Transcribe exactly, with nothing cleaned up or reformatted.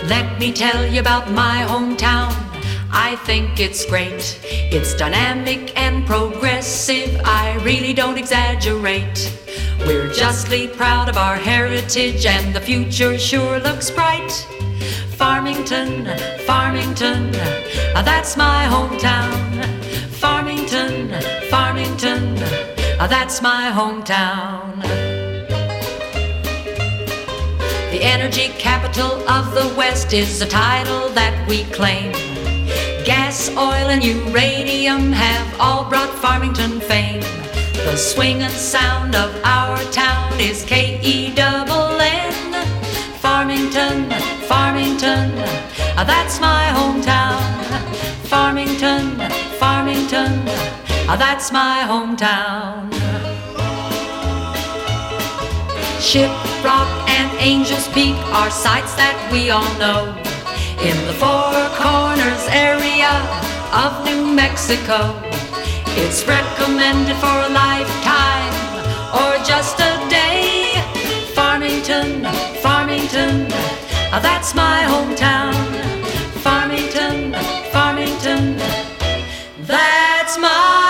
Let me tell you about my hometown. I think it's great. It's dynamic and progressive. I really don't exaggerate. We're justly proud of our heritage, and the future sure looks bright. Farmington, Farmington, uh, that's my hometown. Farmington, Farmington, uh, that's my hometown. The energy capital of the West is a title that we claim. Gas, oil, and uranium have all brought Farmington fame. The swing and sound of our town is K E N N. Farmington, Farmington, uh, that's my hometown. Farmington, Farmington, uh, that's my hometown. Shiprock and Angels Peak are sites that we all know. In the Four Corners area of New Mexico, it's recommended for a lifetime or just a day. Farmington, Farmington, uh, that's my hometown. Farmington, Farmington, that's my